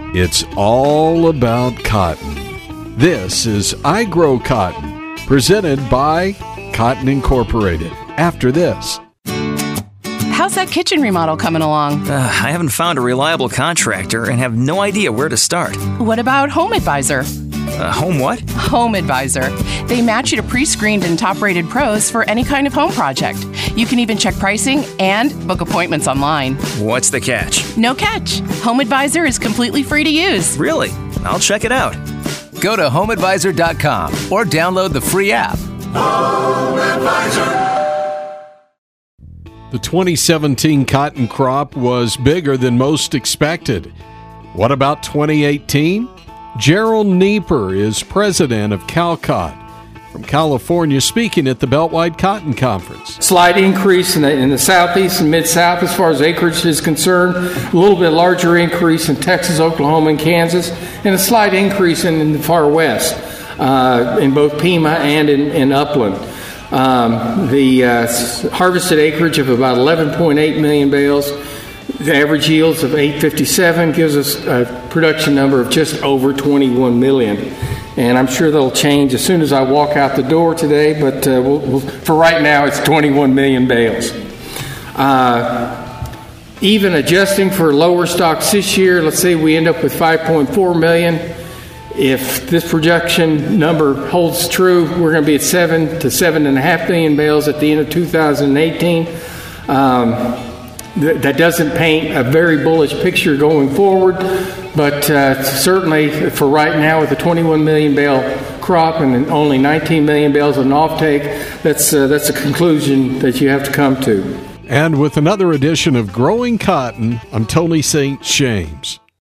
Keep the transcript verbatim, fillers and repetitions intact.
It's all about cotton. This is I Grow Cotton, presented by Cotton Incorporated. After this. How's that kitchen remodel coming along? Uh, I haven't found a reliable contractor and have no idea where to start. What about Home Advisor? Uh, home what? Home Advisor. They match you to pre-screened and top-rated pros for any kind of home project. You can even check pricing and book appointments online. What's the catch? No catch. Home Advisor is completely free to use. Really? I'll check it out. Go to home advisor dot com or download the free app. Home Advisor. The twenty seventeen cotton crop was bigger than most expected. What about twenty eighteen? Gerald Nieper is president of Calcott from California, speaking at the Beltwide Cotton Conference. Slight increase in the, in the southeast and mid-south as far as acreage is concerned, a little bit larger increase in Texas, Oklahoma, and Kansas, and a slight increase in, in the far west, uh, in both Pima and in, in Upland. Um, the uh, harvested acreage of about eleven point eight million bales. The average yields of eight fifty-seven gives us a production number of just over twenty-one million. And I'm sure that'll change as soon as I walk out the door today, but uh, we'll, we'll, for right now it's twenty-one million bales. Uh, even adjusting for lower stocks this year, let's say we end up with five point four million. If this projection number holds true, we're going to be at seven to seven and a half million bales at the end of two thousand eighteen. Um, th- that doesn't paint a very bullish picture going forward, but uh, certainly for right now, with a twenty-one million bale crop and only nineteen million bales of an offtake, that's uh, that's a conclusion that you have to come to. And with another edition of Growing Cotton, I'm Tony Saint James.